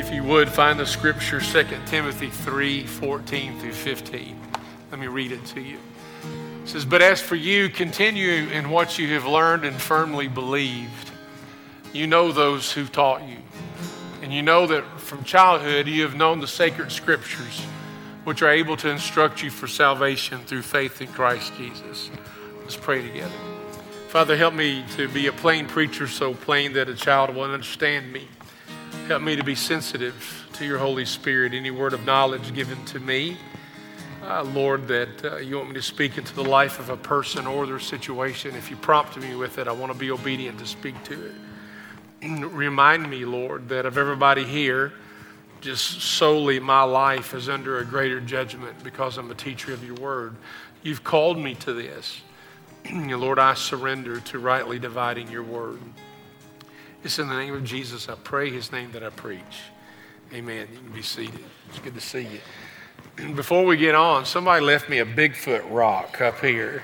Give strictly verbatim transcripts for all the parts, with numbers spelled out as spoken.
If you would, find the scripture, Second Timothy three, fourteen through fifteen. Let me read it to you. It says, "But as for you, continue in what you have learned and firmly believed. You know those who taught you. And you know that from childhood you have known the sacred scriptures, which are able to instruct you for salvation through faith in Christ Jesus." Let's pray together. Father, help me to be a plain preacher, so plain that a child will understand me. Help me to be sensitive to your Holy Spirit. Any word of knowledge given to me, uh, Lord, that uh, you want me to speak into the life of a person or their situation. If you prompt me with it, I want to be obedient to speak to it. Remind me, Lord, that of everybody here, just solely my life is under a greater judgment because I'm a teacher of your word. You've called me to this. Lord, I surrender to rightly dividing your word. It's in the name of Jesus I pray, his name that I preach. Amen. You can be seated. It's good to see you. Before we get on, somebody left me a Bigfoot rock up here.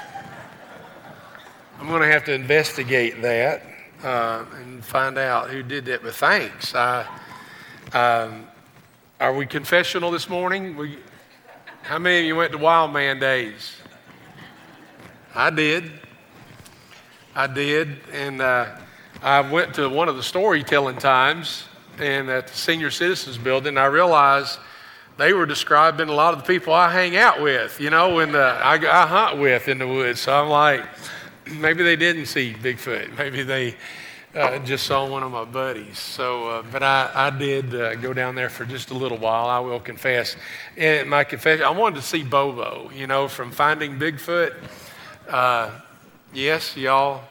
I'm going to have to investigate that uh, and find out who did that. But thanks. I, um, are we confessional this morning? We, how many of you went to Wild Man Days? I did. I did. And uh, I went to one of the storytelling times and at the Senior Citizens Building. I realized they were describing a lot of the people I hang out with, you know, and uh, I, I hunt with in the woods. So I'm like, maybe they didn't see Bigfoot. Maybe they uh, just saw one of my buddies. So, uh, but I, I did uh, go down there for just a little while, I will confess. And my confession, I wanted to see Bobo, you know, from Finding Bigfoot. Uh, yes, y'all?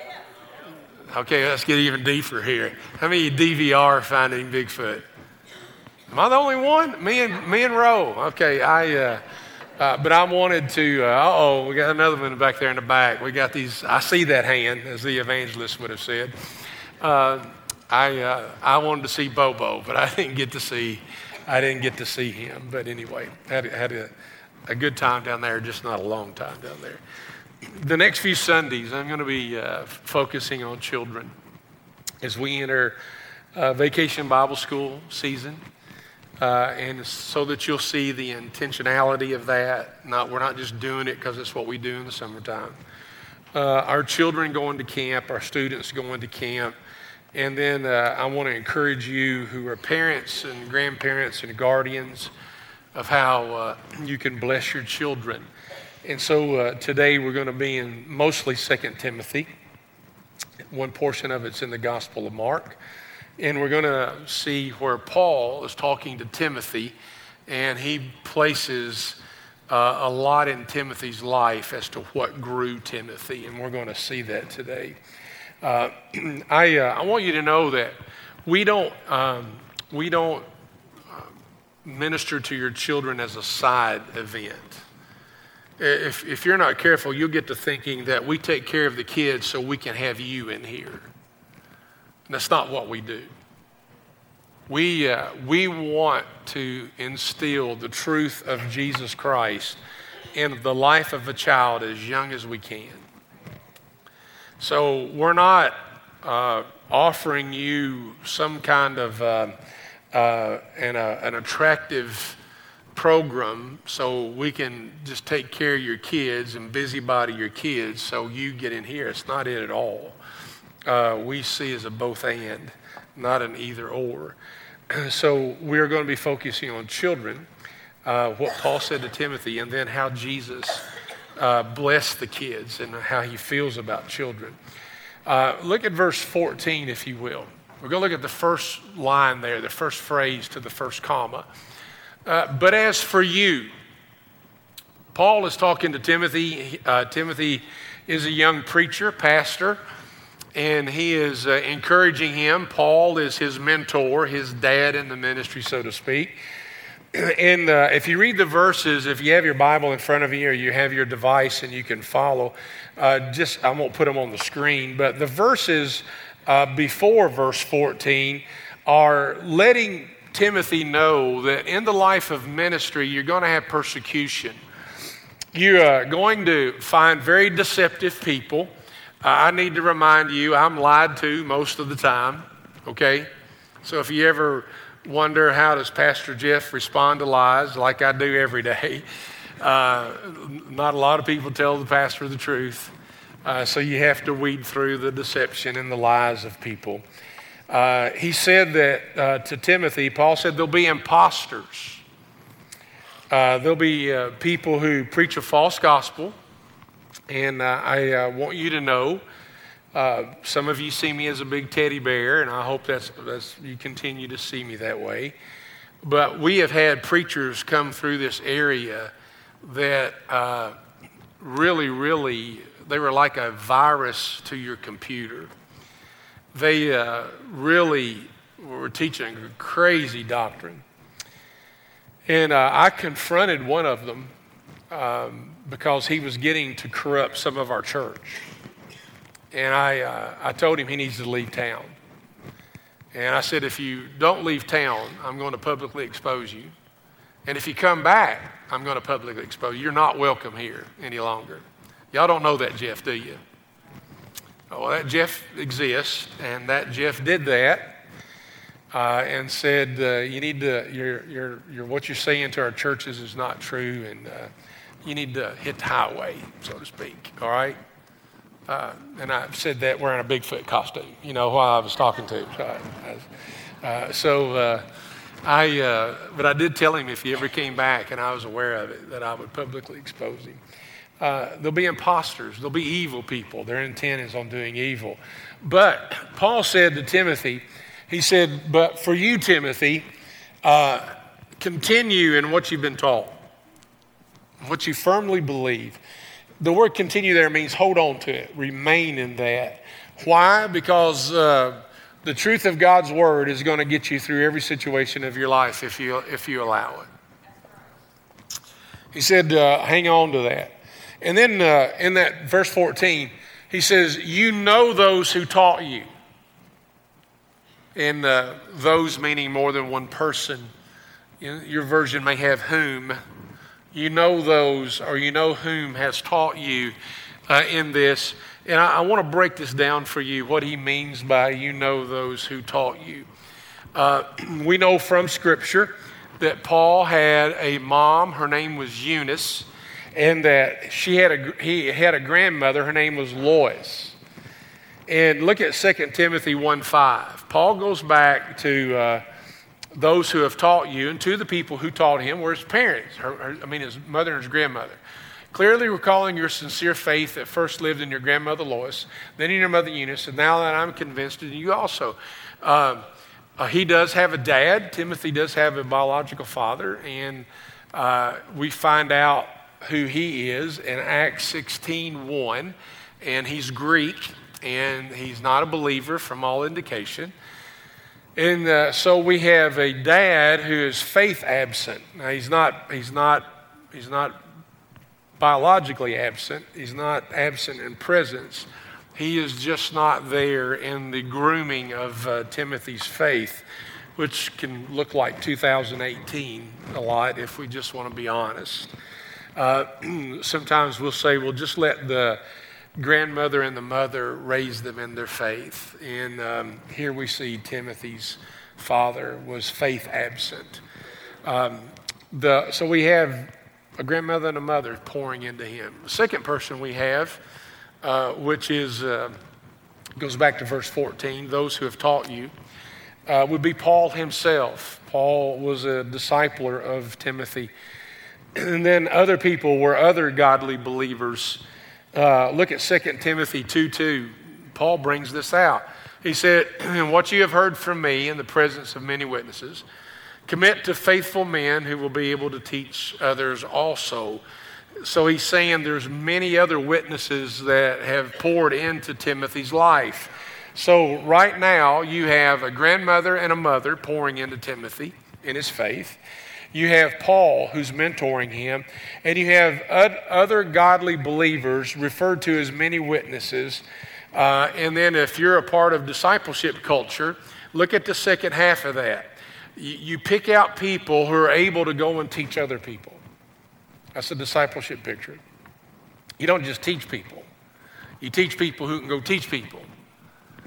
Okay, let's get even deeper here. How many D V R Finding Bigfoot? Am I the only one? Me and me and Ro. Okay, I. Uh, uh, but I wanted to. Uh oh, we got another one back there in the back. We got these. I see that hand, as the evangelist would have said. Uh, I uh, I wanted to see Bobo, but I didn't get to see. I didn't get to see him. But anyway, had had a, a good time down there. Just not a long time down there. The next few Sundays, I'm going to be uh, focusing on children as we enter uh, Vacation Bible School season, uh, and so that you'll see the intentionality of that. Not we're not just doing it because it's what we do in the summertime. Uh, our children going to camp, our students going to camp, and then uh, I want to encourage you who are parents and grandparents and guardians of how uh, you can bless your children. And so uh, today we're going to be in mostly Second Timothy. One portion of it's in the Gospel of Mark. And we're going to see where Paul is talking to Timothy, and he places uh, a lot in Timothy's life as to what grew Timothy. And we're going to see that today. Uh, I, uh, I want you to know that we don't, um, we don't uh, minister to your children as a side event. If, if you're not careful, you'll get to thinking that we take care of the kids so we can have you in here. And that's not what we do. We, uh, we want to instill the truth of Jesus Christ in the life of a child as young as we can. So we're not uh, offering you some kind of uh, uh, an, uh, an attractive program so we can just take care of your kids and busybody your kids so you get in here. It's not it at all. Uh, we see as a both and, not an either or. So we're going to be focusing on children, uh, what Paul said to Timothy, and then how Jesus uh, blessed the kids and how he feels about children. Uh, look at verse fourteen, if you will. We're going to look at the first line there, the first phrase to the first comma. Uh, but as for you, Paul is talking to Timothy. Uh, Timothy is a young preacher, pastor, and he is uh, encouraging him. Paul is his mentor, his dad in the ministry, so to speak. And uh, if you read the verses, if you have your Bible in front of you or you have your device and you can follow, uh, just I won't put them on the screen, but the verses uh, before verse fourteen are letting Timothy know that in the life of ministry, you're going to have persecution. You're going to find very deceptive people. Uh, I need to remind you, I'm lied to most of the time, okay? So if you ever wonder, how does Pastor Jeff respond to lies, like I do every day? Uh, not a lot of people tell the pastor the truth. Uh, so you have to weed through the deception and the lies of people. Uh, he said that uh, to Timothy, Paul said there'll be imposters. Uh, there'll be uh, people who preach a false gospel. And uh, I uh, want you to know, uh, some of you see me as a big teddy bear, and I hope that's, that's you continue to see me that way. But we have had preachers come through this area that uh, really, really, they were like a virus to your computer. They uh, really were teaching crazy doctrine. And uh, I confronted one of them um, because he was getting to corrupt some of our church. And I, uh, I told him he needs to leave town. And I said, if you don't leave town, I'm going to publicly expose you. And if you come back, I'm going to publicly expose you. You're not welcome here any longer. Y'all don't know that Jeff, do you? Oh, well, that Jeff exists, and that Jeff did that uh, and said, uh, you need to, you're, you're, you're, what you're saying to our churches is not true, and uh, you need to hit the highway, so to speak, all right? Uh, and I said that wearing a Bigfoot costume, you know, while I was talking to him. So, I, uh, so uh, I, uh, but I did tell him if he ever came back, and I was aware of it, that I would publicly expose him. Uh, there'll be imposters. There'll be evil people. Their intent is on doing evil. But Paul said to Timothy, he said, but for you, Timothy, uh, continue in what you've been taught, what you firmly believe. The word continue there means hold on to it, remain in that. Why? Because uh, the truth of God's word is going to get you through every situation of your life if you, if you allow it. He said, uh, hang on to that. And then uh, in that verse fourteen, he says, you know those who taught you. And uh, those meaning more than one person. Your version may have whom. You know those, or you know whom has taught you uh, in this. And I, I want to break this down for you, what he means by you know those who taught you. Uh, we know from Scripture that Paul had a mom, her name was Eunice, and that she had a, he had a grandmother, her name was Lois. And look at Second Timothy one five. Paul goes back to uh, those who have taught you, and to the people who taught him were his parents, her, her, I mean his mother and his grandmother. Clearly recalling your sincere faith that first lived in your grandmother Lois, then in your mother Eunice, and now that I'm convinced in you also. Uh, uh, he does have a dad. Timothy does have a biological father, and uh, we find out who he is in Acts sixteen one, and he's Greek, and he's not a believer from all indication. And uh, so we have a dad who is faith absent. Now he's not, he's not, he's not biologically absent. He's not absent in presence. He is just not there in the grooming of uh, Timothy's faith, which can look like two thousand eighteen a lot if we just want to be honest. Uh, sometimes we'll say, well, just let the grandmother and the mother raise them in their faith. And um, here we see Timothy's father was faith absent. Um, the, so we have a grandmother and a mother pouring into him. The second person we have, uh, which is uh, goes back to verse fourteen, those who have taught you, uh, would be Paul himself. Paul was a discipler of Timothy. And then other people were other godly believers. Uh, look at Second Timothy two two. Paul brings this out. He said, what you have heard from me in the presence of many witnesses, commit to faithful men who will be able to teach others also. So he's saying there's many other witnesses that have poured into Timothy's life. So right now you have a grandmother and a mother pouring into Timothy in his faith. You have Paul who's mentoring him, and you have other godly believers referred to as many witnesses. Uh, and then if you're a part of discipleship culture, look at the second half of that. You, you pick out people who are able to go and teach other people. That's a discipleship picture. You don't just teach people. You teach people who can go teach people.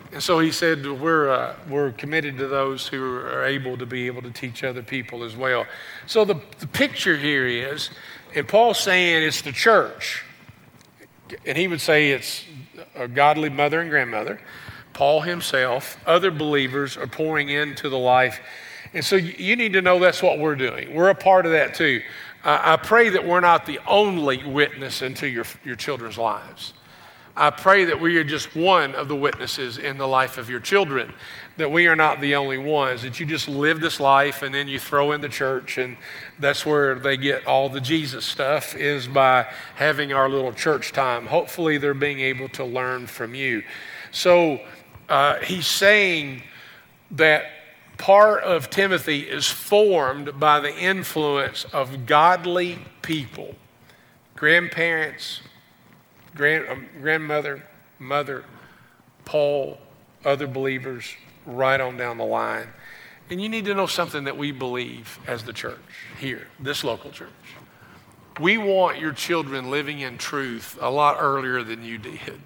And so he said, we're, uh, we're committed to those who are able to be able to teach other people as well. So the, the picture here is, and Paul's saying it's the church. And he would say it's a godly mother and grandmother. Paul himself, other believers are pouring into the life. And so you, you need to know that's what we're doing. We're a part of that too. Uh, I pray that we're not the only witness into your, your children's lives. I pray that we are just one of the witnesses in the life of your children, that we are not the only ones, that you just live this life and then you throw in the church, and that's where they get all the Jesus stuff, is by having our little church time. Hopefully they're being able to learn from you. So uh, he's saying that part of Timothy is formed by the influence of godly people, grandparents, Grand, um, grandmother, mother, Paul, other believers, right on down the line. And you need to know something that we believe as the church here, this local church. We want your children living in truth a lot earlier than you did.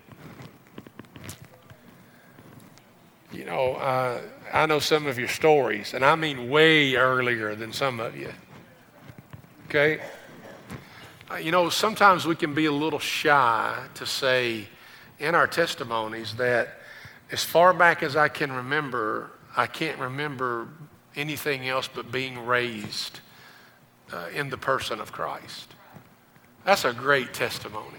You know, uh, I know some of your stories, and I mean way earlier than some of you. Okay? You know, sometimes we can be a little shy to say in our testimonies that as far back as I can remember, I can't remember anything else but being raised uh, in the person of Christ. That's a great testimony.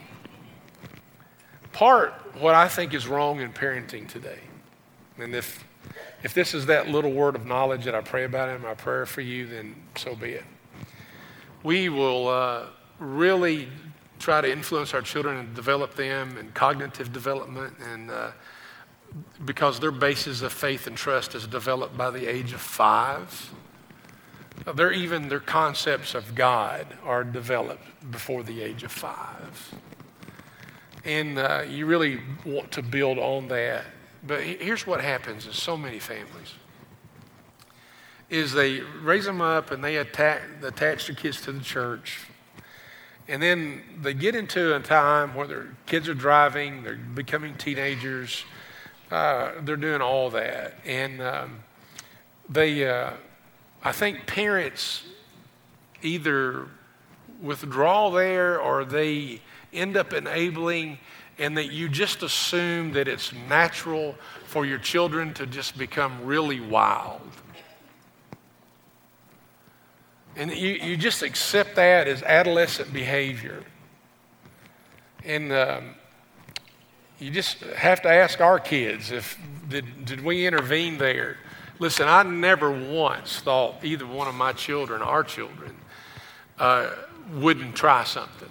Part what I think is wrong in parenting today, and if if this is that little word of knowledge that I pray about in my prayer for you, then so be it. We will uh, really try to influence our children and develop them in cognitive development, and uh, because their basis of faith and trust is developed by the age of five. They're even their concepts of God are developed before the age of five. And uh, you really want to build on that. But here's what happens in so many families is they raise them up and they attack, attach their kids to the church. And then they get into a time where their kids are driving, they're becoming teenagers, uh, they're doing all that. And um, they, uh, I think parents either withdraw there or they end up enabling, and that you just assume that it's natural for your children to just become really wild. And you, you just accept that as adolescent behavior. And um, you just have to ask our kids, if did, did we intervene there? Listen, I never once thought either one of my children, our children, uh, wouldn't try something.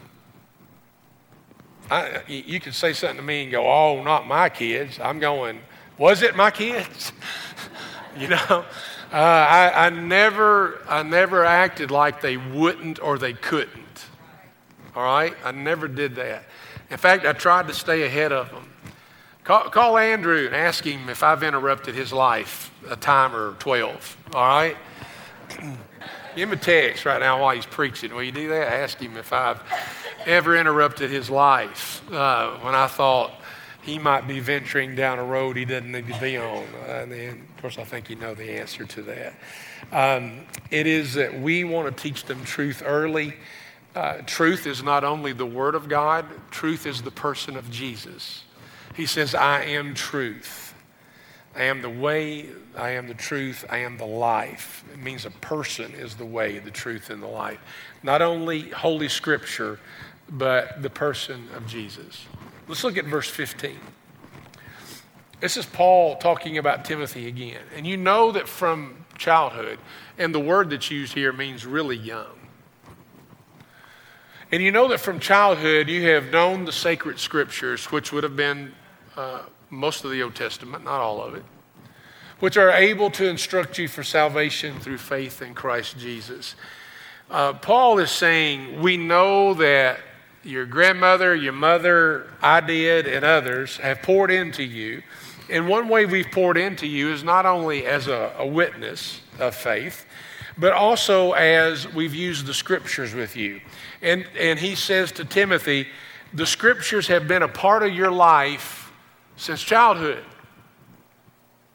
I, you can say something to me and go, oh, not my kids. I'm going, was it my kids? You know? Uh, I, I never, I never acted like they wouldn't or they couldn't. All right, I never did that. In fact, I tried to stay ahead of them. Call, call Andrew and ask him if I've interrupted his life a time or twelve. All right, give him a text right now while he's preaching. Will you do that? Ask him if I've ever interrupted his life uh, when I thought he might be venturing down a road he doesn't need to be on. Uh, and then, of course, I think you know the answer to that. Um, it is that we want to teach them truth early. Uh, truth is not only the Word of God, truth is the person of Jesus. He says, I am truth. I am the way, I am the truth, I am the life. It means a person is the way, the truth, and the life. Not only Holy Scripture, but the person of Jesus. Let's look at verse fifteen. This is Paul talking about Timothy again. And you know that from childhood, and the word that's used here means really young. And you know that from childhood you have known the sacred scriptures, which would have been uh, most of the Old Testament, not all of it, which are able to instruct you for salvation through faith in Christ Jesus. Uh, Paul is saying, we know that your grandmother, your mother, I did, and others have poured into you. And one way we've poured into you is not only as a, a witness of faith, but also as we've used the scriptures with you. And, and he says to Timothy, the scriptures have been a part of your life since childhood.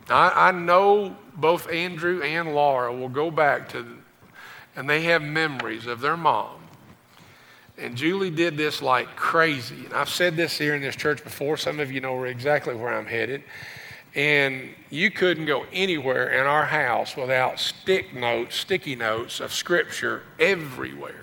I, I know both Andrew and Laura will go back to, and they have memories of their mom. And Julie did this like crazy. And I've said this here in this church before. Some of you know exactly where I'm headed. And you couldn't go anywhere in our house without stick notes, sticky notes of Scripture everywhere.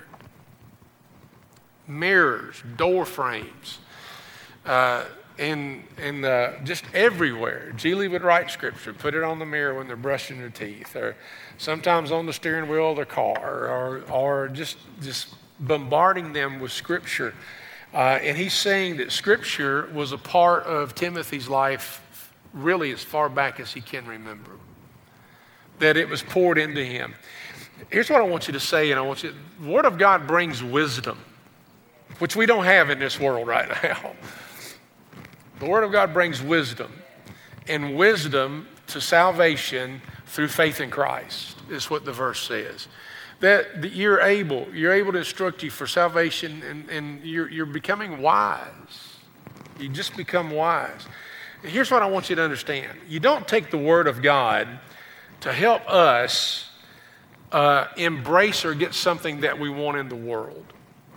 Mirrors, door frames, uh, and, and uh, just everywhere. Julie would write Scripture, put it on the mirror when they're brushing their teeth, or sometimes on the steering wheel of their car, or, or just, just bombarding them with Scripture. Uh, and he's saying that Scripture was a part of Timothy's life really as far back as he can remember, that it was poured into him. Here's what I want you to say, and I want you, the Word of God brings wisdom, which we don't have in this world right now. The Word of God brings wisdom, and wisdom to salvation through faith in Christ is what the verse says. That, that you're able, you're able to instruct you for salvation, and, and you're, you're becoming wise. You just become wise. And here's what I want you to understand. You don't take the Word of God to help us uh, embrace or get something that we want in the world.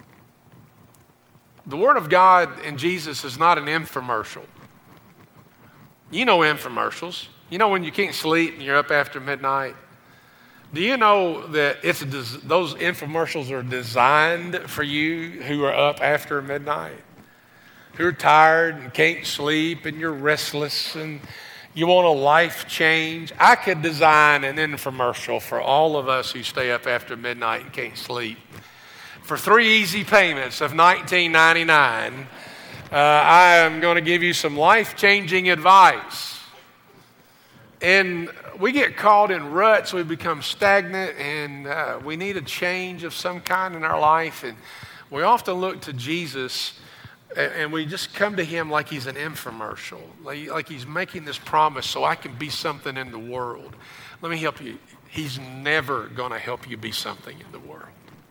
The Word of God and Jesus is not an infomercial. You know infomercials. You know when you can't sleep and you're up after midnight. Do you know that it's a, those infomercials are designed for you who are up after midnight? Who are tired and can't sleep and you're restless and you want a life change? I could design an infomercial for all of us who stay up after midnight and can't sleep. For three easy payments of nineteen ninety-nine, uh, I am going to give you some life-changing advice. And we get caught in ruts, we become stagnant, and uh, we need a change of some kind in our life. And we often look to Jesus, and, and we just come to him like he's an infomercial, like, like he's making this promise so I can be something in the world. Let me help you. He's never going to help you be something in the world.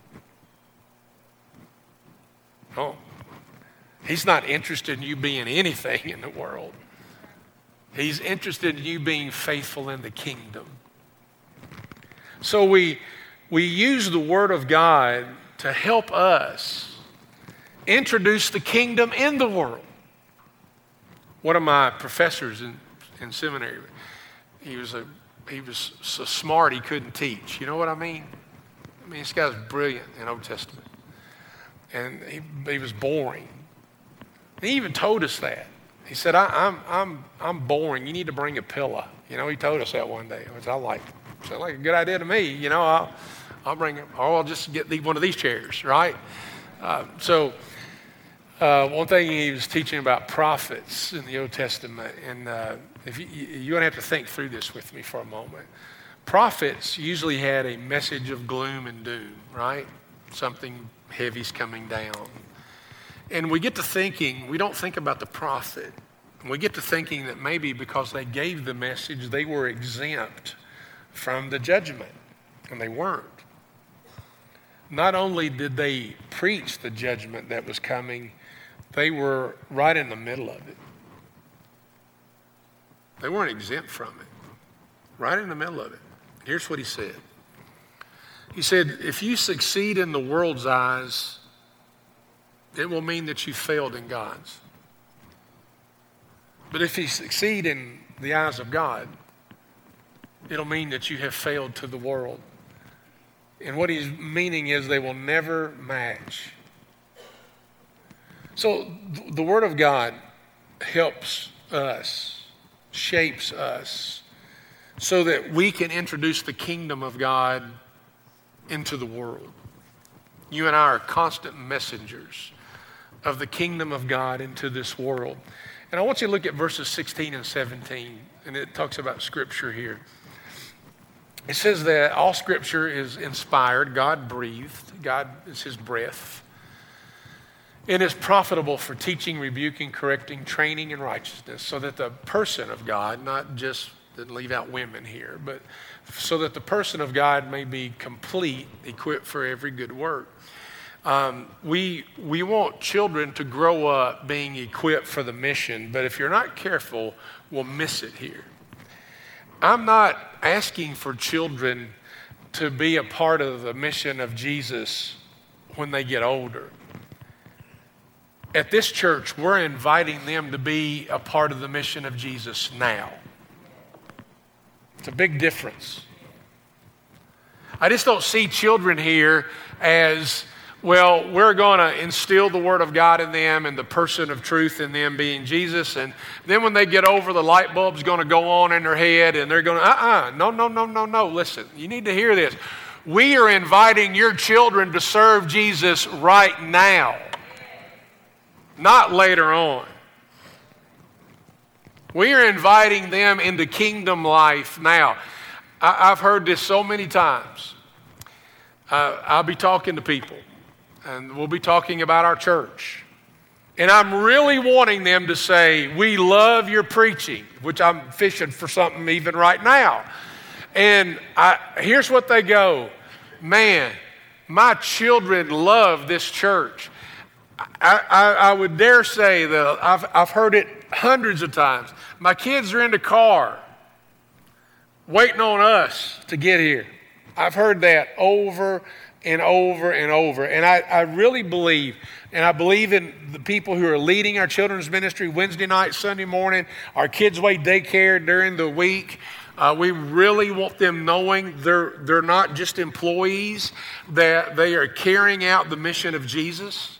Oh, he's not interested in you being anything in the world. He's interested in you being faithful in the kingdom. So we, we use the Word of God to help us introduce the kingdom in the world. One of my professors in, in seminary, he was, a, he was so smart he couldn't teach. You know what I mean? I mean, this guy's brilliant in Old Testament. And he, he was boring. He even told us that. He said, I, I'm, I'm, I'm boring. You need to bring a pillow. You know, he told us that one day, which I like. Sounds like a good idea to me. You know, I'll, I'll bring it, or I'll just get the, one of these chairs, right? Uh, so uh, one thing he was teaching about prophets in the Old Testament, and uh, if you, you're going to have to think through this with me for a moment. Prophets usually had a message of gloom and doom, right? Something heavy's coming down. And we get to thinking, we don't think about the prophet. We get to thinking that maybe because they gave the message, they were exempt from the judgment, and they weren't. Not only did they preach the judgment that was coming, they were right in the middle of it. They weren't exempt from it. Right in the middle of it. Here's what he said. He said, if you succeed in the world's eyes, it will mean that you failed in God's. But if you succeed in the eyes of God, it'll mean that you have failed to the world. And what he's meaning is they will never match. So the Word of God helps us, shapes us, so that we can introduce the kingdom of God into the world. You and I are constant messengers of the kingdom of God into this world. And I want you to look at verses sixteen and seventeen, and it talks about Scripture here. It says that all Scripture is inspired, God-breathed, God is His breath, and is profitable for teaching, rebuking, correcting, training in righteousness, so that the person of God, not just, didn't leave out women here, but so that the person of God may be complete, equipped for every good work. Um, we, we want children to grow up being equipped for the mission, but if you're not careful, we'll miss it here. I'm not asking for children to be a part of the mission of Jesus when they get older. At this church, we're inviting them to be a part of the mission of Jesus now. It's a big difference. I just don't see children here as, well, we're going to instill the Word of God in them and the person of truth in them being Jesus. And then when they get over, the light bulb's going to go on in their head and they're going to, uh-uh, no, no, no, no, no. Listen, you need to hear this. We are inviting your children to serve Jesus right now, not later on. We are inviting them into kingdom life now. I, I've heard this so many times. Uh, I'll be talking to people, and we'll be talking about our church. And I'm really wanting them to say, we love your preaching, which I'm fishing for something even right now. And I, here's what they go, man, my children love this church. I, I, I would dare say that I've, I've heard it hundreds of times. My kids are in the car waiting on us to get here. I've heard that over and over and over. And I, I really believe, and I believe in the people who are leading our children's ministry Wednesday night, Sunday morning, our Kids Way daycare during the week. Uh, we really want them knowing they're, they're not just employees, that they are carrying out the mission of Jesus.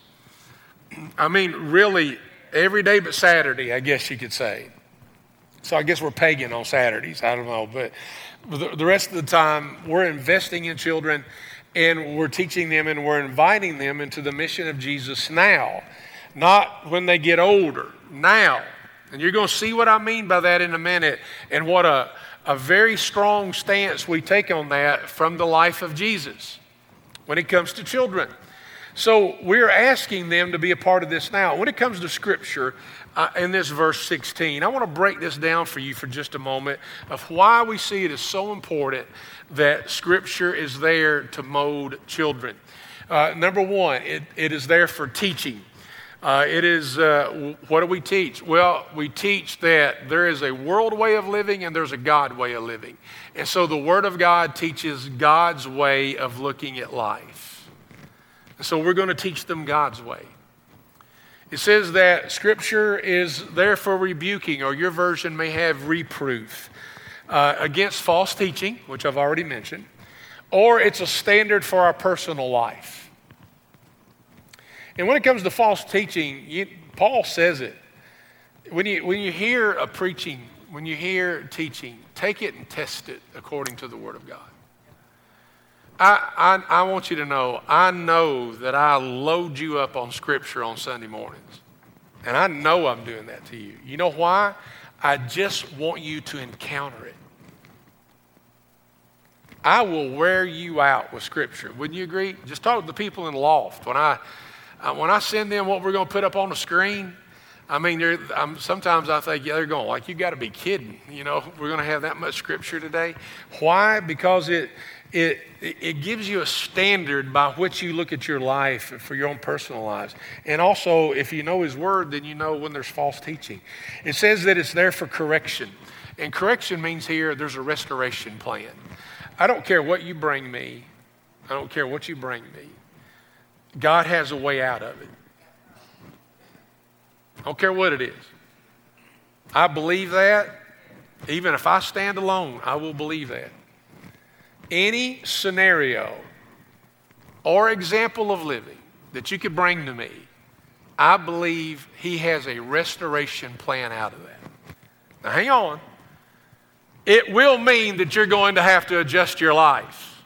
I mean, really, every day but Saturday, I guess you could say. So I guess we're pagan on Saturdays. I don't know. But the, the rest of the time, we're investing in children and we're teaching them and we're inviting them into the mission of Jesus now, not when they get older, now. And you're going to see what I mean by that in a minute and what a, a very strong stance we take on that from the life of Jesus when it comes to children. So we're asking them to be a part of this now. When it comes to Scripture, uh, in this verse sixteen, I want to break this down for you for just a moment of why we see it as so important that Scripture is there to mold children. Uh, number one, it, it is there for teaching. Uh, it is, uh, what do we teach? Well, we teach that there is a world way of living and there's a God way of living. And so the Word of God teaches God's way of looking at life. And so we're going to teach them God's way. It says that Scripture is there for rebuking, or your version may have reproof, uh, against false teaching, which I've already mentioned, or it's a standard for our personal life. And when it comes to false teaching, you, Paul says it. When you, when you hear a preaching, when you hear teaching, take it and test it according to the Word of God. I, I, I want you to know, I know that I load you up on Scripture on Sunday mornings. And I know I'm doing that to you. You know why? I just want you to encounter it. I will wear you out with Scripture. Wouldn't you agree? Just talk to the people in the loft. When I, uh, when I send them what we're going to put up on the screen, I mean, I'm, sometimes I think, yeah, they're going, like, you got to be kidding. You know, we're going to have that much Scripture today. Why? Because it... It, it gives you a standard by which you look at your life for your own personal lives. And also, if you know His Word, then you know when there's false teaching. It says that it's there for correction. And correction means here there's a restoration plan. I don't care what you bring me. I don't care what you bring me. God has a way out of it. I don't care what it is. I believe that. Even if I stand alone, I will believe that. Any scenario or example of living that you could bring to me, I believe He has a restoration plan out of that. Now hang on. It will mean that you're going to have to adjust your life.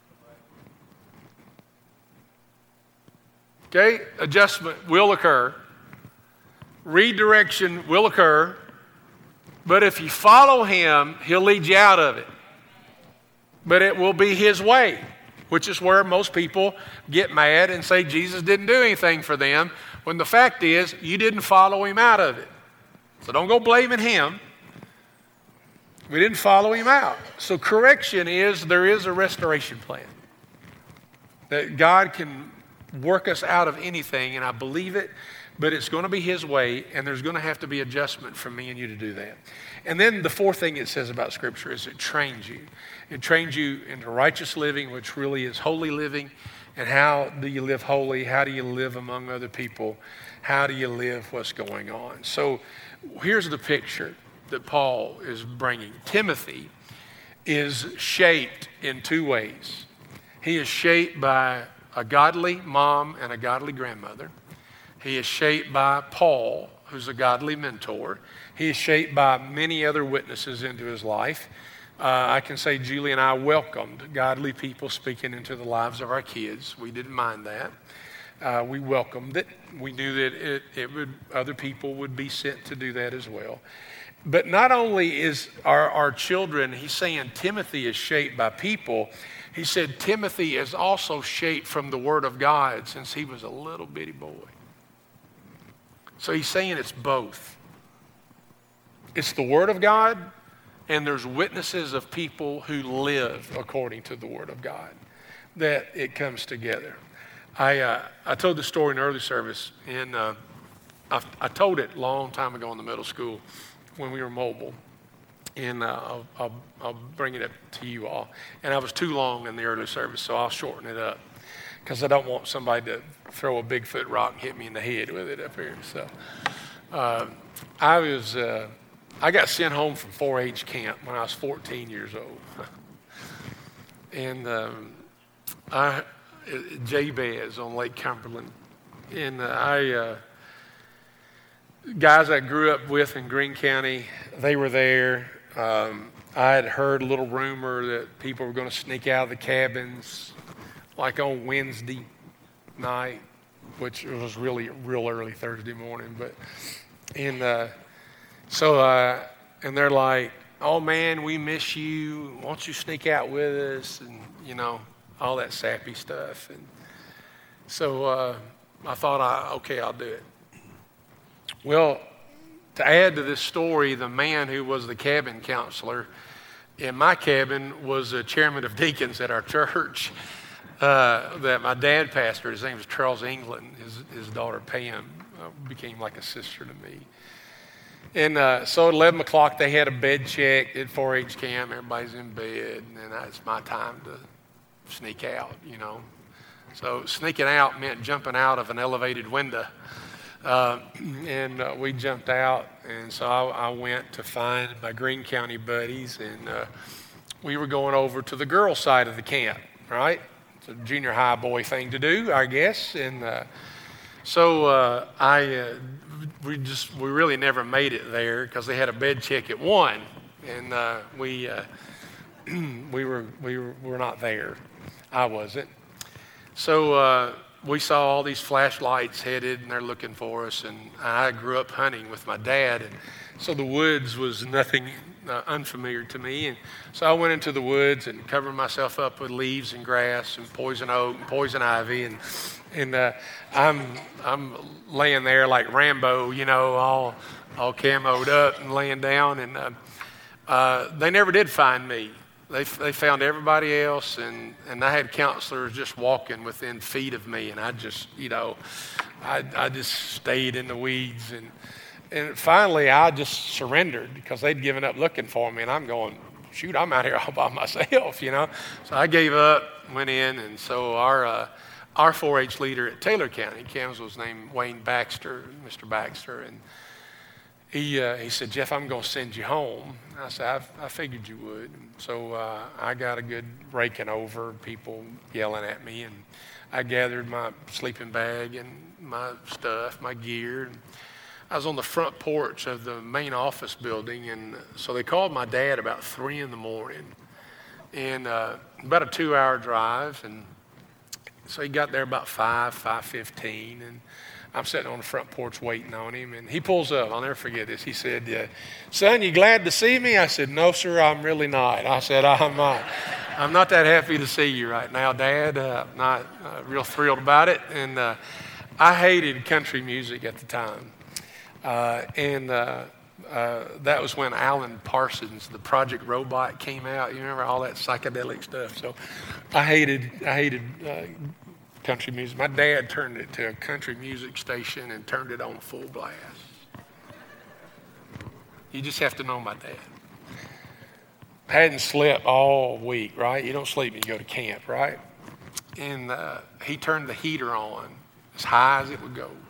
Okay? Adjustment will occur. Redirection will occur. But if you follow Him, He'll lead you out of it. But it will be His way, which is where most people get mad and say Jesus didn't do anything for them, when the fact is you didn't follow Him out of it. So don't go blaming Him. We didn't follow Him out. So correction is there is a restoration plan. That God can work us out of anything, and I believe it But it's going to be his way, and there's going to have to be adjustment from me and you to do that. And then the fourth thing it says about Scripture is it trains you. It trains you into righteous living, which really is holy living. And how do you live holy? How do you live among other people? How do you live what's going on? So here's the picture that Paul is bringing. Timothy is shaped in two ways. He is shaped by a godly mom and a godly grandmother. He is shaped by Paul, who's a godly mentor. He is shaped by many other witnesses into his life. Uh, I can say Julie and I welcomed godly people speaking into the lives of our kids. We didn't mind that. Uh, we welcomed it. We knew that it, it would, other people would be sent to do that as well. But not only is our, our children, he's saying Timothy is shaped by people. He said Timothy is also shaped from the Word of God since he was a little bitty boy. So he's saying it's both. It's the Word of God, and there's witnesses of people who live according to the Word of God, that it comes together. I uh, I told the story in early service, and uh, I, I told it a long time ago in the middle school when we were mobile, and uh, I'll, I'll, I'll bring it up to you all. And I was too long in the early service, so I'll shorten it up because I don't want somebody to throw a Bigfoot rock and hit me in the head with it up here. So uh, I was... Uh, I got sent home from four H camp when I was fourteen years old. and um, I, Jabez on Lake Cumberland. And uh, I, uh, guys I grew up with in Greene County, they were there. Um, I had heard a little rumor that people were going to sneak out of the cabins like on Wednesday night, which was really real early Thursday morning. But, and, uh, So, uh, and they're like, oh man, we miss you. Won't you sneak out with us? And, you know, all that sappy stuff. And so uh, I thought, I, okay, I'll do it. Well, to add to this story, the man who was the cabin counselor in my cabin was the chairman of deacons at our church uh, that my dad pastored. His name was Charles England. His, his daughter Pam uh, became like a sister to me. And uh, so at eleven o'clock, they had a bed check at four H camp. Everybody's in bed, and then it's my time to sneak out, you know. So sneaking out meant jumping out of an elevated window. Uh, and uh, we jumped out, and so I, I went to find my Greene County buddies, and uh, we were going over to the girls' side of the camp, right? It's a junior high boy thing to do, I guess. And uh, so uh, I... Uh, We just we really never made it there because they had a bed check at one, and uh, we uh, we were we were, were not there. I wasn't. So uh, we saw all these flashlights headed, and they're looking for us. And I grew up hunting with my dad, and so the woods was nothing uh, unfamiliar to me. And so I went into the woods and covered myself up with leaves and grass and poison oak and poison ivy, and and uh, I'm I'm laying there like Rambo, you know, all all camoed up and laying down, and uh, uh, they never did find me. They they found everybody else, and, and I had counselors just walking within feet of me, and I just, you know, I I just stayed in the weeds, and and finally I just surrendered because they'd given up looking for me, and I'm going, shoot, I'm out here all by myself, you know. So I gave up, went in, and so our uh, our four H leader at Taylor County, Kansas, was named Wayne Baxter, Mister Baxter, and he uh, he said, Jeff, I'm going to send you home. I said, I, I figured you would. So uh, I got a good raking over, people yelling at me, and I gathered my sleeping bag and my stuff, my gear. And I was on the front porch of the main office building, and so they called my dad about three in the morning, and uh, about a two-hour drive, and so he got there about five, five fifteen, and I'm sitting on the front porch waiting on him, and he pulls up. I'll never forget this. He said, uh, son, you glad to see me? I said, no, sir, I'm really not. I said, I'm not. I'm not that happy to see you right now, Dad. Uh, I'm not uh, real thrilled about it. And uh, I hated country music at the time. Uh, and uh, uh, that was when Alan Parsons, the Project Robot, came out. You remember all that psychedelic stuff. So I hated, I hated uh, country music. My dad turned it to a country music station and turned it on full blast. You just have to know my dad. I hadn't slept all week, right? You don't sleep when you go to camp, right? And uh, he turned the heater on as high as it would go.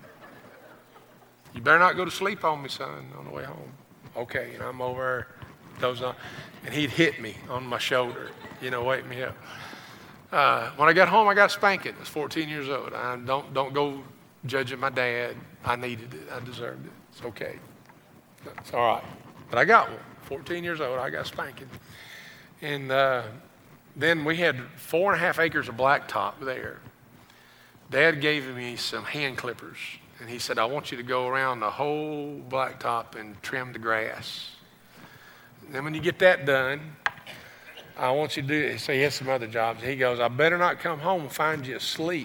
You better not go to sleep on me, son, on the way home. Okay, and I'm over, those on, and he'd hit me on my shoulder, you know, wake me up. Uh, when I got home, I got a spanking. I was fourteen years old. I don't don't go judging my dad. I needed it. I deserved it. It's okay. It's all right. But I got one. fourteen years old, I got a spanking. And uh, then we had four and a half acres of blacktop there. Dad gave me some hand clippers. And he said, I want you to go around the whole blacktop and trim the grass. And then when you get that done, I want you to do it. So he had some other jobs. He goes, I better not come home and find you asleep.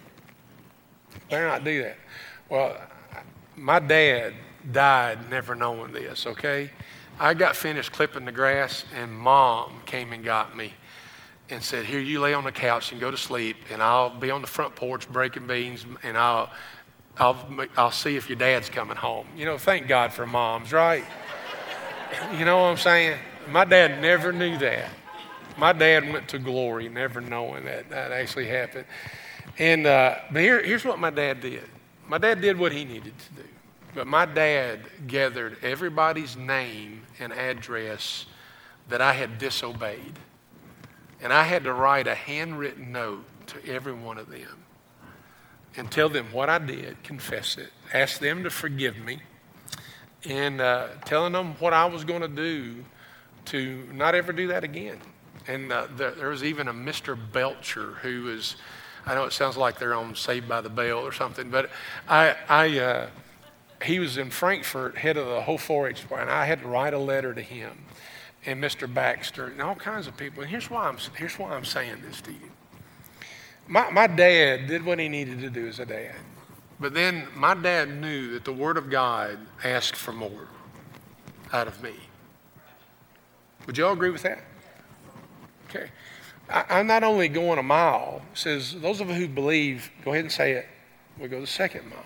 Better not do that. Well, my dad died never knowing this, okay? I got finished clipping the grass, and Mom came and got me and said, here, you lay on the couch and go to sleep, and I'll be on the front porch breaking beans, and I'll I'll I'll see if your dad's coming home. You know, thank God for moms, right? You know what I'm saying? My dad never knew that. My dad went to glory never knowing that that actually happened. And uh, but here, here's what my dad did. My dad did what he needed to do. But my dad gathered everybody's name and address that I had disobeyed. And I had to write a handwritten note to every one of them and tell them what I did, confess it, ask them to forgive me, and uh, telling them what I was going to do to not ever do that again. And uh, there, there was even a Mister Belcher who was, I know it sounds like they're on Saved by the Bell or something, but I, I uh, he was in Frankfurt, head of the whole four H department, and I had to write a letter to him and Mister Baxter and all kinds of people. And here's why I'm, here's why I'm saying this to you. My, my dad did what he needed to do as a dad. But then my dad knew that the Word of God asked for more out of me. Would you all agree with that? Okay. I, I'm not only going a mile. It says, those of you who believe, go ahead and say it. We go the second mile.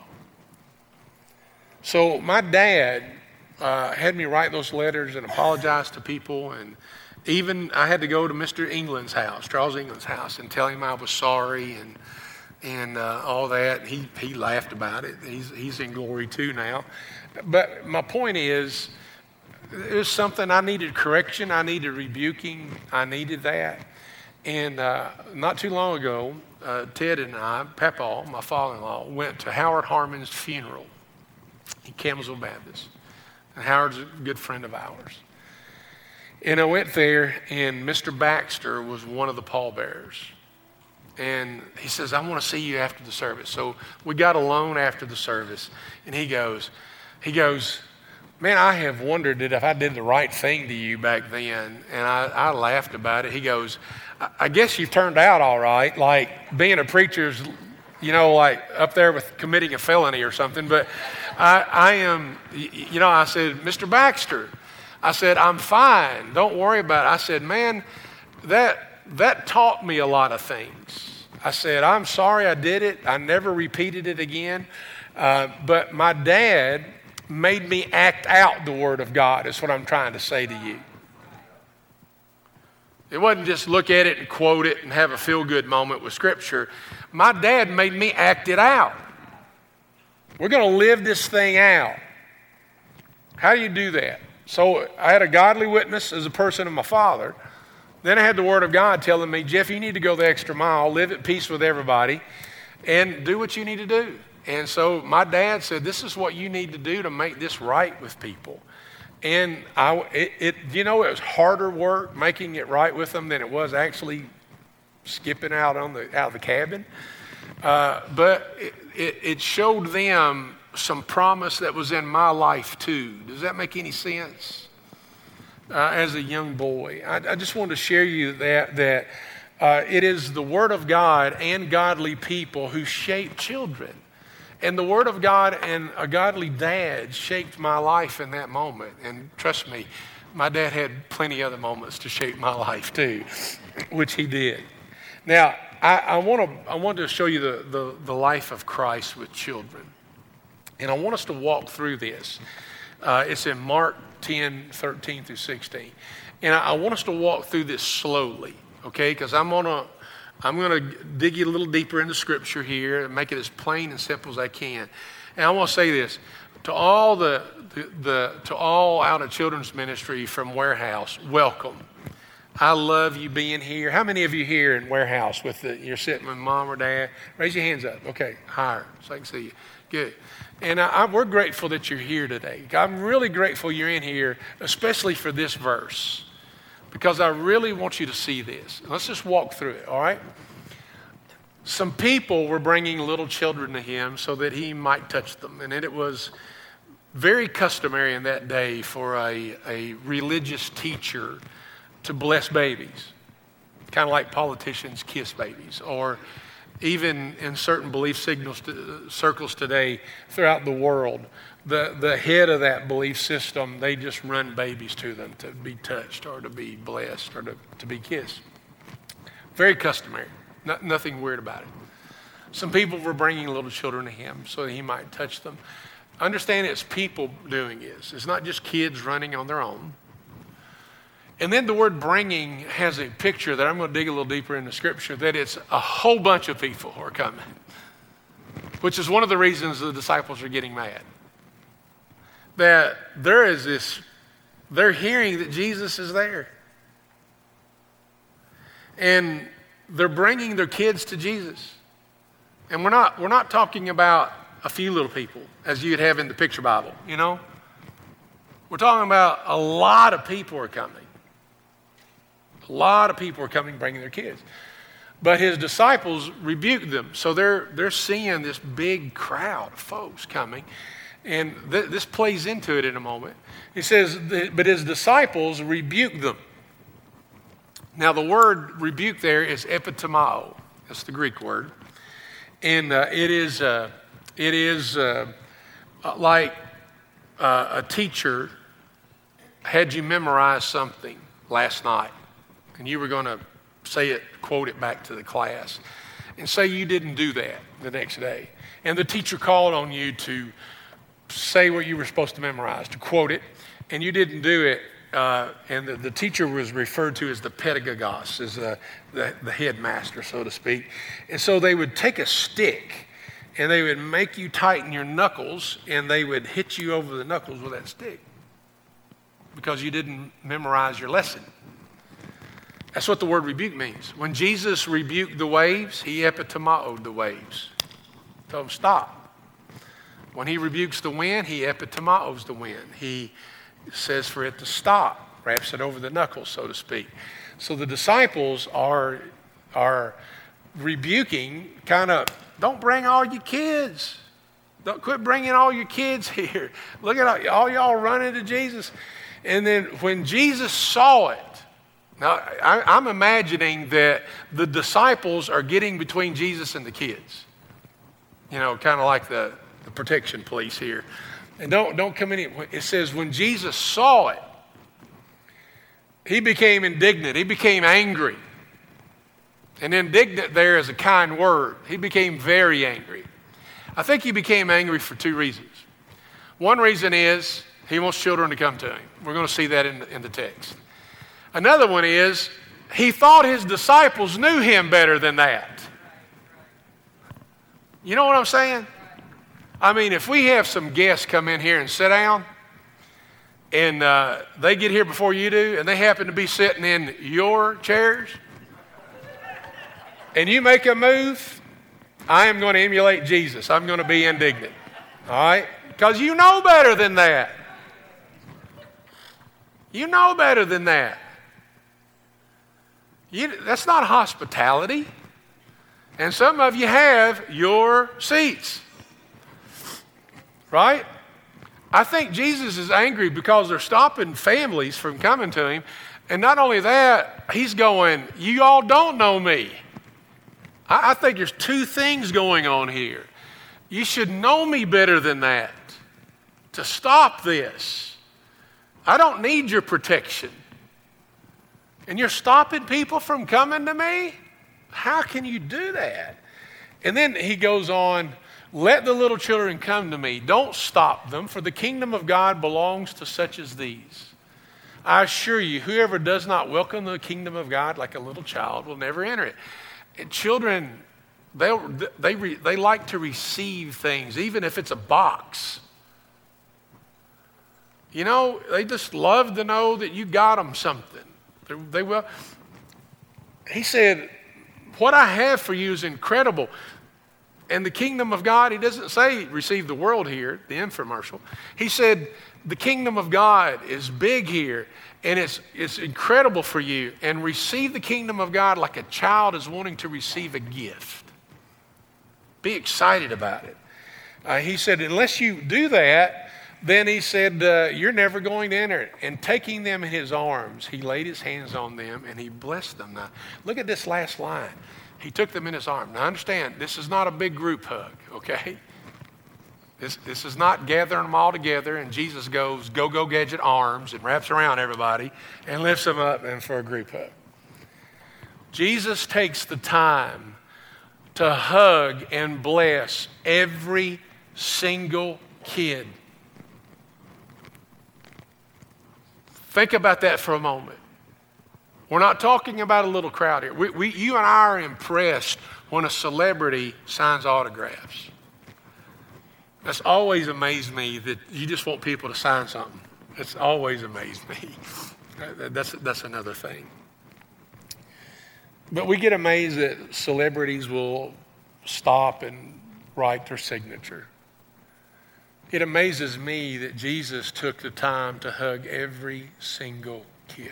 So my dad uh, had me write those letters and apologize to people, and even I had to go to Mister England's house, Charles England's house, and tell him I was sorry and and uh, all that. He he laughed about it. He's he's in glory too now. But my point is, it was something I needed correction. I needed rebuking. I needed that. And uh, not too long ago, uh, Ted and I, Papa, my father-in-law, went to Howard Harmon's funeral in Campbellsville Baptist. And Howard's a good friend of ours. And I went there, and Mister Baxter was one of the pallbearers. And he says, I want to see you after the service. So we got alone after the service, and he goes, he goes, man, I have wondered if I did the right thing to you back then. And I, I laughed about it. He goes, I, I guess you turned out all right. Like being a preacher's, you know, like up there with committing a felony or something. But I, I am, you know, I said, Mister Baxter, I said, I'm fine. Don't worry about it. I said, man, that that taught me a lot of things. I said, I'm sorry I did it. I never repeated it again. Uh, but my dad made me act out the Word of God, is what I'm trying to say to you. It wasn't just look at it and quote it and have a feel-good moment with Scripture. My dad made me act it out. We're going to live this thing out. How do you do that? So I had a godly witness as a person of my father. Then I had the Word of God telling me, Jeff, you need to go the extra mile, live at peace with everybody, and do what you need to do. And so my dad said, this is what you need to do to make this right with people. And I, it, it, you know, it was harder work making it right with them than it was actually skipping out on the out of the cabin. Uh, but it, it, it showed them some promise that was in my life too. Does that make any sense? Uh, as a young boy, I, I just wanted to share you that that uh, it is the Word of God and godly people who shape children. And the Word of God and a godly dad shaped my life in that moment. And trust me, my dad had plenty other moments to shape my life too, which he did. Now, I, I want to I want to show you the, the, the life of Christ with children. And I want us to walk through this. Uh, it's in Mark ten, thirteen through sixteen. And I, I want us to walk through this slowly, okay? Because I'm going to I'm going to dig you a little deeper into Scripture here and make it as plain and simple as I can. And I want to say this to all the, the, the to all out of children's ministry from Warehouse. Welcome. I love you being here. How many of you here in Warehouse with the, you're sitting with mom or dad? Raise your hands up. Okay, higher so I can see you. Good. And I, I, we're grateful that you're here today. I'm really grateful you're in here, especially for this verse, because I really want you to see this. Let's just walk through it, all right? Some people were bringing little children to him so that he might touch them. And it was very customary in that day for a, a religious teacher to bless babies, kind of like politicians kiss babies, or even in certain belief signals to, circles today throughout the world, the, the head of that belief system, they just run babies to them to be touched or to be blessed or to, to be kissed. Very customary, no, nothing weird about it. Some people were bringing little children to him so that he might touch them. Understand it's people doing this. It's not just kids running on their own. And then the word bringing has a picture that I'm going to dig a little deeper into Scripture, that it's a whole bunch of people who are coming, which is one of the reasons the disciples are getting mad. That there is this, they're hearing that Jesus is there. And they're bringing their kids to Jesus. And we're not, we're not talking about a few little people, as you'd have in the picture Bible, you know? We're talking about a lot of people are coming. A lot of people are coming bringing their kids. But his disciples rebuked them. So they're, they're seeing this big crowd of folks coming. And th- this plays into it in a moment. He says, but his disciples rebuked them. Now the word rebuke there is epitomao. That's the Greek word. And uh, it is, uh, it is uh, like uh, a teacher had you memorize something last night. And you were going to say it, quote it back to the class. And say you didn't do that the next day. And the teacher called on you to say what you were supposed to memorize, to quote it. And you didn't do it. Uh, and the, the teacher was referred to as the pedagogos, as the, the, the headmaster, so to speak. And so they would take a stick and they would make you tighten your knuckles and they would hit you over the knuckles with that stick because you didn't memorize your lesson. That's what the word rebuke means. When Jesus rebuked the waves, he epitomaoed the waves. Told them stop. When he rebukes the wind, he epitomaos the wind. He says for it to stop, wraps it over the knuckles, so to speak. So the disciples are, are rebuking, kind of, don't bring all your kids. Don't quit bringing all your kids here. Look at all, all y'all running to Jesus. And then when Jesus saw it, now, I, I'm imagining that the disciples are getting between Jesus and the kids. You know, kind of like the, the protection police here. And don't, don't come in. It says when Jesus saw it, he became indignant. He became angry. And indignant there is a kind word. He became very angry. I think he became angry for two reasons. One reason is he wants children to come to him. We're going to see that in the, in the text. Another one is he thought his disciples knew him better than that. You know what I'm saying? I mean, if we have some guests come in here and sit down and uh, they get here before you do and they happen to be sitting in your chairs and you make a move, I am going to emulate Jesus. I'm going to be indignant. All right? Because you know better than that. You know better than that. You, that's not hospitality. And some of you have your seats. Right? I think Jesus is angry because they're stopping families from coming to him. And not only that, he's going, you all don't know me. I, I think there's two things going on here. You should know me better than that to stop this. I don't need your protection. And you're stopping people from coming to me? How can you do that? And then he goes on, let the little children come to me. Don't stop them, for the kingdom of God belongs to such as these. I assure you, whoever does not welcome the kingdom of God like a little child will never enter it. And children, they, they, they like to receive things, even if it's a box. You know, they just love to know that you got them something. They, they will. He said, what I have for you is incredible. And the kingdom of God, he doesn't say receive the world here, the infomercial. He said the kingdom of God is big here, and it's, it's incredible for you. And receive the kingdom of God like a child is wanting to receive a gift. Be excited about it. Uh, he said, unless you do that, then he said, uh, you're never going to enter it. And taking them in his arms, he laid his hands on them and he blessed them. Now, look at this last line. He took them in his arms. Now, understand, this is not a big group hug, okay? This, this is not gathering them all together and Jesus goes, go, go, gadget arms and wraps around everybody and lifts them up and for a group hug. Jesus takes the time to hug and bless every single kid. Think about that for a moment. We're not talking about a little crowd here. We, we, you and I are impressed when a celebrity signs autographs. That's always amazed me that you just want people to sign something. It's always amazed me. That's, that's another thing. But we get amazed that celebrities will stop and write their signature. It amazes me that Jesus took the time to hug every single kid.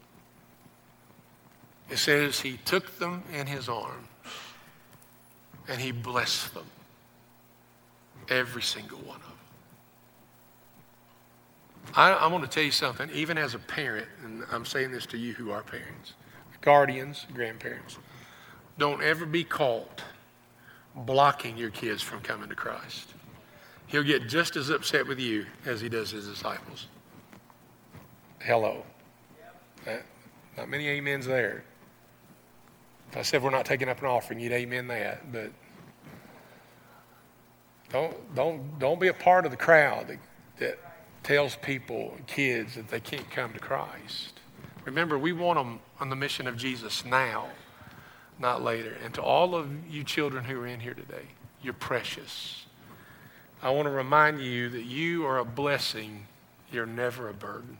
It says he took them in his arms and he blessed them. Every single one of them. I, I want to tell you something, even as a parent, and I'm saying this to you who are parents, guardians, grandparents, don't ever be caught blocking your kids from coming to Christ. He'll get just as upset with you as he does his disciples. Hello. That, not many amens there. If I said we're not taking up an offering, you'd amen that. But don't don't don't be a part of the crowd that, that tells people, kids, that they can't come to Christ. Remember, we want them on the mission of Jesus now, not later. And to all of you children who are in here today, you're precious. I want to remind you that you are a blessing. You're never a burden.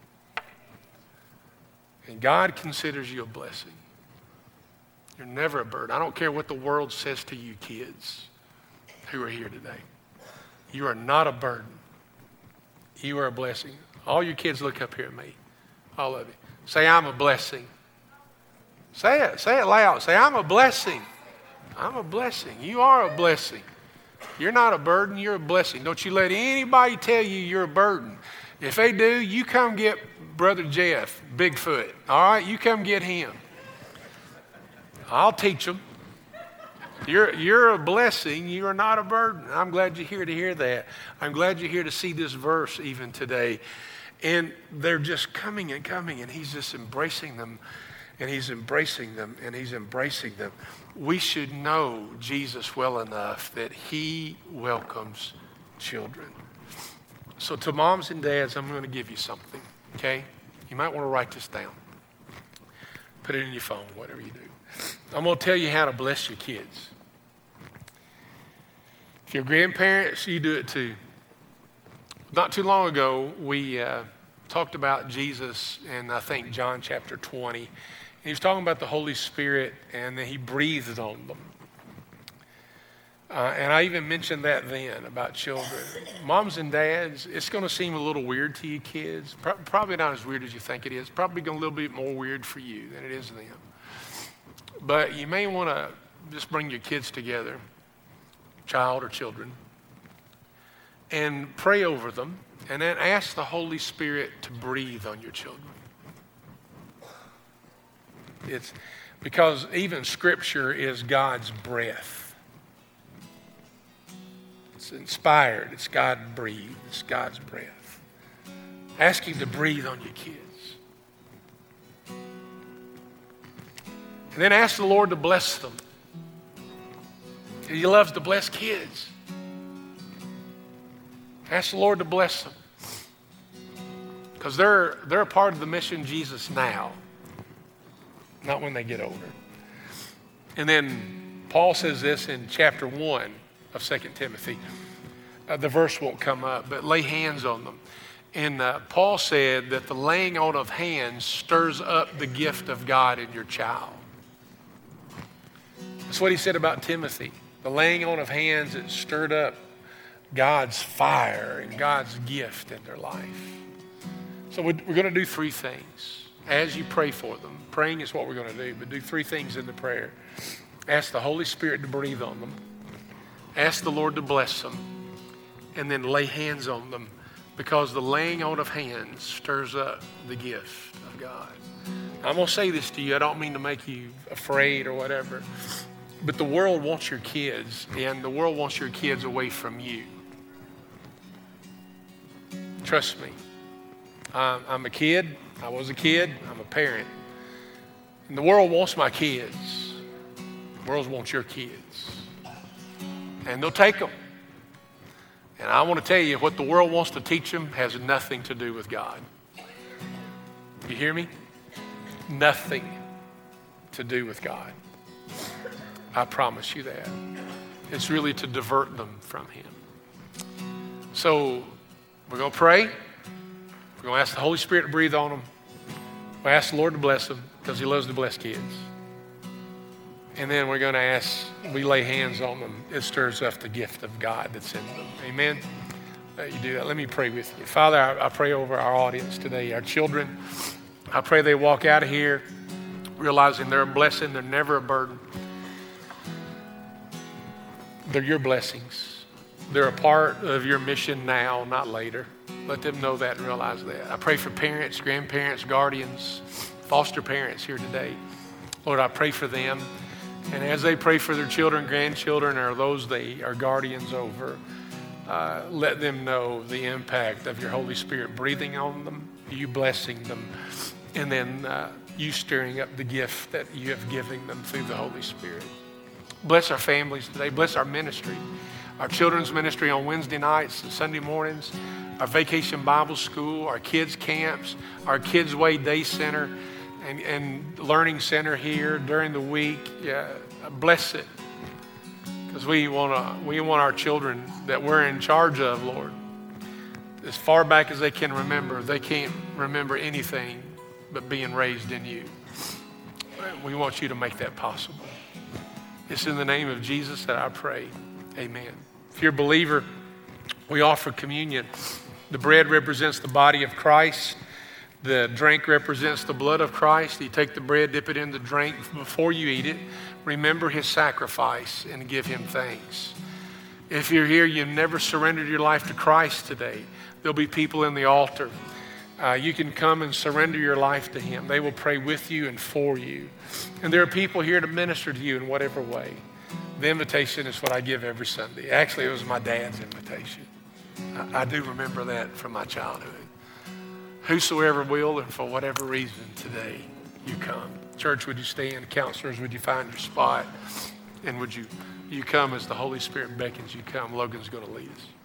And God considers you a blessing. You're never a burden. I don't care what the world says to you kids who are here today. You are not a burden. You are a blessing. All you kids, look up here at me. All of you. Say, I'm a blessing. Say it. Say it loud. Say, I'm a blessing. I'm a blessing. You are a blessing. You're not a burden, you're a blessing. Don't you let anybody tell you you're a burden. If they do, you come get Brother Jeff, Bigfoot. All right, you come get him. I'll teach them. You're, you're a blessing, you are not a burden. I'm glad you're here to hear that. I'm glad you're here to see this verse even today. And they're just coming and coming, and he's just embracing them, and he's embracing them, and he's embracing them. We should know Jesus well enough that he welcomes children. So to moms and dads, I'm going to give you something, okay? You might want to write this down. Put it in your phone, whatever you do. I'm going to tell you how to bless your kids. If you're grandparents, you do it too. Not too long ago, we uh, talked about Jesus in, I think, John chapter twenty. He was talking about the Holy Spirit and that he breathed on them. Uh, and I even mentioned that then about children. Moms and dads, it's going to seem a little weird to you kids. Pro- probably not as weird as you think it is. Probably going a little bit more weird for you than it is them. But you may want to just bring your kids together, child or children, and pray over them, and then ask the Holy Spirit to breathe on your children. It's because even Scripture is God's breath. It's inspired. It's God breathed. It's God's breath. Ask him to breathe on your kids. And then ask the Lord to bless them. He loves to bless kids. Ask the Lord to bless them. Because they're, they're a part of the mission of Jesus now, not when they get older. And then Paul says this in chapter one of Second Timothy. Uh, the verse won't come up, but lay hands on them. And uh, Paul said that the laying on of hands stirs up the gift of God in your child. That's what he said about Timothy. The laying on of hands, it stirred up God's fire and God's gift in their life. So we're going to do three things as you pray for them. Praying is what we're going to do, but do three things in the prayer. Ask the Holy Spirit to breathe on them. Ask the Lord to bless them. And then lay hands on them, because the laying on of hands stirs up the gift of God. I'm going to say this to you. I don't mean to make you afraid or whatever, but the world wants your kids, and the world wants your kids away from you. Trust me. I'm, I'm a kid. I was a kid. I'm a parent. And the world wants my kids. The world wants your kids. And they'll take them. And I want to tell you, what the world wants to teach them has nothing to do with God. You hear me? Nothing to do with God. I promise you that. It's really to divert them from Him. So we're going to pray. We're going to ask the Holy Spirit to breathe on them. We'll ask the Lord to bless them, because He loves to bless kids. And then we're going to ask, we lay hands on them. It stirs up the gift of God that's in them. Amen? That you do that. Let me pray with you. Father, I, I pray over our audience today, our children. I pray they walk out of here realizing they're a blessing. They're never a burden. They're your blessings. They're a part of your mission now, not later. Let them know that and realize that. I pray for parents, grandparents, guardians, foster parents here today. Lord, I pray for them. And as they pray for their children, grandchildren, or those they are guardians over, uh, let them know the impact of your Holy Spirit breathing on them, you blessing them, and then uh, you stirring up the gift that you have given them through the Holy Spirit. Bless our families today. Bless our ministry, our children's ministry on Wednesday nights and Sunday mornings, our vacation Bible school, our kids' camps, our Kids Way Day Center, And, and learning center here during the week. Yeah, bless it, because we want to. We want our children that we're in charge of, Lord, as far back as they can remember. They can't remember anything but being raised in you. We want you to make that possible. It's in the name of Jesus that I pray. Amen. If you're a believer, we offer communion. The bread represents the body of Christ. The drink represents the blood of Christ. You take the bread, dip it in the drink. Before you eat it, remember His sacrifice and give Him thanks. If you're here, you've never surrendered your life to Christ today, there'll be people in the altar. Uh, you can come and surrender your life to Him. They will pray with you and for you. And there are people here to minister to you in whatever way. The invitation is what I give every Sunday. Actually, it was my dad's invitation. I, I do remember that from my childhood. Whosoever will, and for whatever reason today you come. Church, would you stand? Counselors, would you find your spot? And would you, you come as the Holy Spirit beckons you come? Logan's going to lead us.